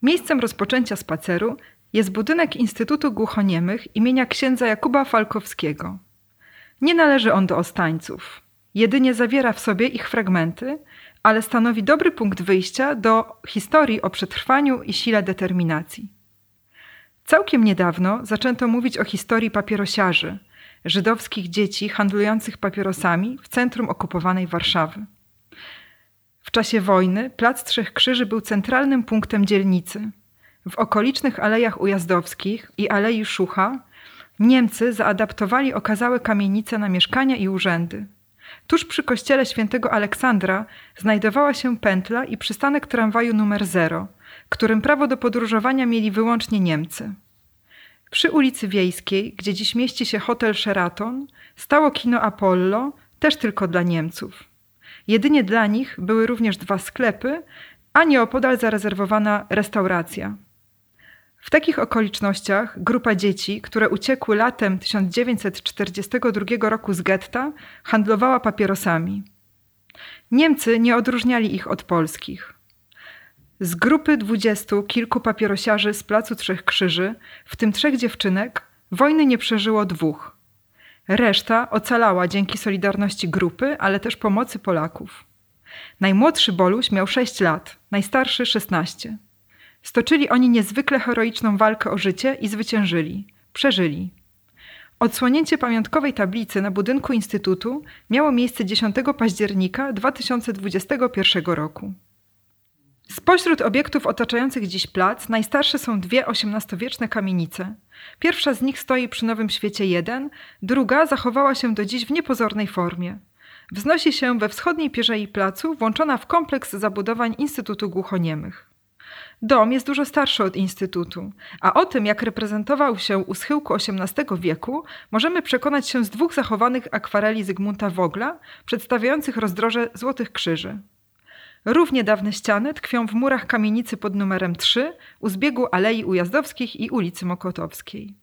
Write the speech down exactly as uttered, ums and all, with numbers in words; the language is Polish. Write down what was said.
Miejscem rozpoczęcia spaceru jest budynek Instytutu Głuchoniemych imienia księdza Jakuba Falkowskiego. Nie należy on do Ostańców. Jedynie zawiera w sobie ich fragmenty, ale stanowi dobry punkt wyjścia do historii o przetrwaniu i sile determinacji. Całkiem niedawno zaczęto mówić o historii papierosiarzy, żydowskich dzieci handlujących papierosami w centrum okupowanej Warszawy. W czasie wojny Plac Trzech Krzyży był centralnym punktem dzielnicy. W okolicznych Alejach Ujazdowskich i Alei Szucha Niemcy zaadaptowali okazałe kamienice na mieszkania i urzędy. Tuż przy kościele świętego Aleksandra znajdowała się pętla i przystanek tramwaju numer zero, którym prawo do podróżowania mieli wyłącznie Niemcy. Przy ulicy Wiejskiej, gdzie dziś mieści się hotel Sheraton, stało kino Apollo, też tylko dla Niemców. Jedynie dla nich były również dwa sklepy, a nieopodal zarezerwowana restauracja. W takich okolicznościach grupa dzieci, które uciekły latem tysiąc dziewięćset czterdziestego drugiego roku z getta, handlowała papierosami. Niemcy nie odróżniali ich od polskich. Z grupy dwudziestu kilku papierosiarzy z Placu Trzech Krzyży, w tym trzech dziewczynek, wojny nie przeżyło dwóch. Reszta ocalała dzięki solidarności grupy, ale też pomocy Polaków. Najmłodszy Boluś miał sześć lat, najstarszy szesnaście. Stoczyli oni niezwykle heroiczną walkę o życie i zwyciężyli. Przeżyli. Odsłonięcie pamiątkowej tablicy na budynku Instytutu miało miejsce dziesiątego października dwa tysiące dwudziestego pierwszego roku. Spośród obiektów otaczających dziś plac najstarsze są dwie osiemnastowieczne kamienice. Pierwsza z nich stoi przy Nowym Świecie jeden, druga zachowała się do dziś w niepozornej formie. Wznosi się we wschodniej pierzei placu, włączona w kompleks zabudowań Instytutu Głuchoniemych. Dom jest dużo starszy od Instytutu, a o tym, jak reprezentował się u schyłku osiemnastego wieku, możemy przekonać się z dwóch zachowanych akwareli Zygmunta Wogla, przedstawiających rozdroże Złotych Krzyży. Równie dawne ściany tkwią w murach kamienicy pod numerem trzy u zbiegu Alei Ujazdowskich i ulicy Mokotowskiej.